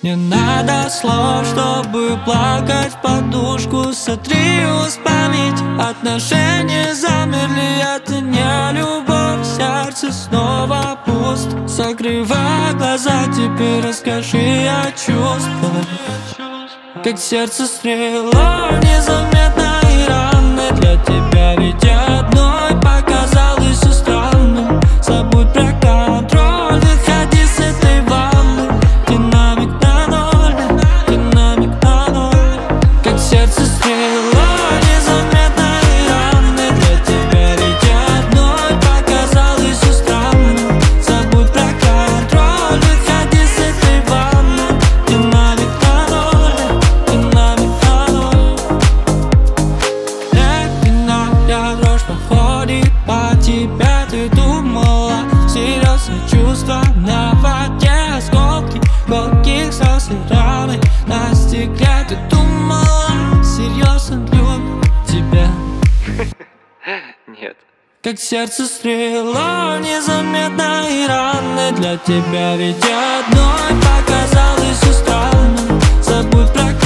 Не надо слов, чтобы плакать в подушку. Сотри уж память, отношения замерли. Это не любовь, сердце снова пуст. Закрывай глаза, теперь расскажи о чувствах. Как сердце стрелой, незаметно и рано. Для тебя ведь одной показалось все странным. Забудь про контроль, выходи с этой ванны. Динамик на ноль, динамик на ноль. Как сердце стрелой, незаметно и рано. Для тебя ведь одной показалось все странным. Забудь про контроль, выходи с этой ванны. Динамик на ноль, динамик на ноль. Ледяная дрожь проходит по тебе. Ты думала, серьезные чувства на воде. Осколки горьких слез и раны на стекле. Ты думала, серьезно любит тебя. Нет. Как сердце стрелой, незаметно и рано. Для тебя ведь одной показалось все странным. Забудь про